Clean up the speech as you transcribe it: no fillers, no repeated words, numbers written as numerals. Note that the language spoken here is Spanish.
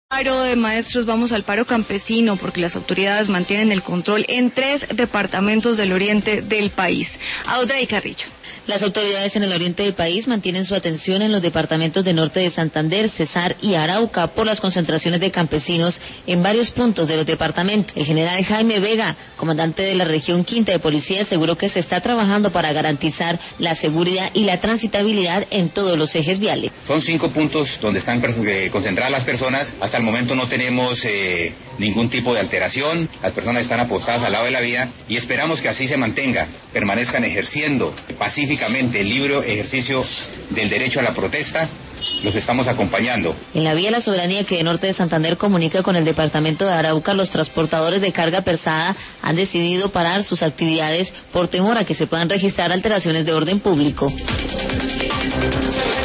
Paro de maestros, vamos al paro campesino porque las autoridades mantienen el control en 3 departamentos del oriente del país. Audrey Carrillo. Las autoridades en el oriente del país mantienen su atención en los departamentos de norte de Santander, Cesar y Arauca por las concentraciones de campesinos en varios puntos de los departamentos. El general Jaime Vega, comandante de la región quinta de policía, aseguró que se está trabajando para garantizar la seguridad y la transitabilidad en todos los ejes viales. Son 5 puntos donde están concentradas las personas. Hasta el momento no tenemos ningún tipo de alteración. Las personas están apostadas al lado de la vía y esperamos que así se mantenga, permanezcan ejerciendo pacíficamente el libre ejercicio del derecho a la protesta. Los estamos acompañando. En la vía La Soberanía, que de norte de Santander comunica con el departamento de Arauca, los transportadores de carga pesada han decidido parar sus actividades por temor a que se puedan registrar alteraciones de orden público.